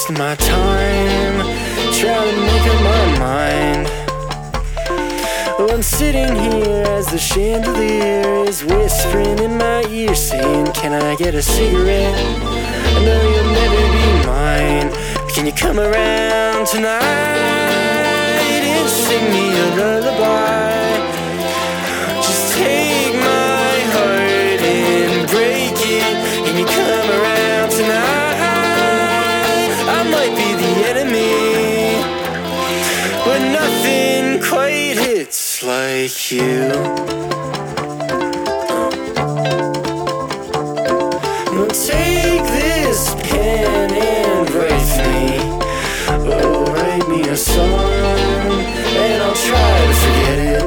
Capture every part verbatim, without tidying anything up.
wasting my time trying to make up my mind. Well, I'm sitting here as the chandelier is whispering in my ear, saying, can I get a cigarette? I know you'll never be mine, but can you come around tonight and sing me a lullaby? Just take my heart and break it. Can you come around tonight? I might be the enemy, but nothing quite hits like you. Well, take this pen and write me, oh, write me a song, and I'll try to forget it.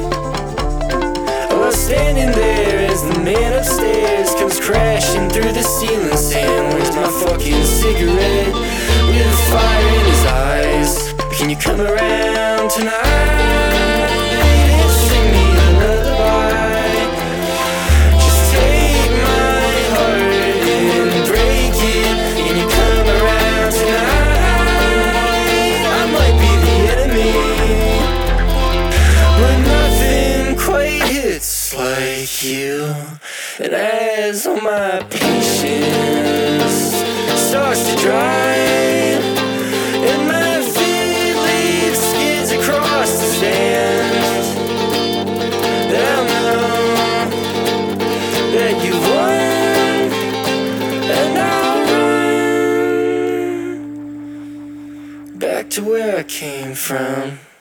Oh, standing there as the man upstairs comes crashing through the ceiling, saying, where's my fucking cigarette? With a fire in his eyes, can you come around tonight and sing me a lullaby? Just take my heart and break it. Can you come around tonight? I might be the enemy, but nothing quite hits like you. And as all my patience starts to dry, and my feet lead skids across the sand, then I'll know that you won, and I'll run back to where I came from.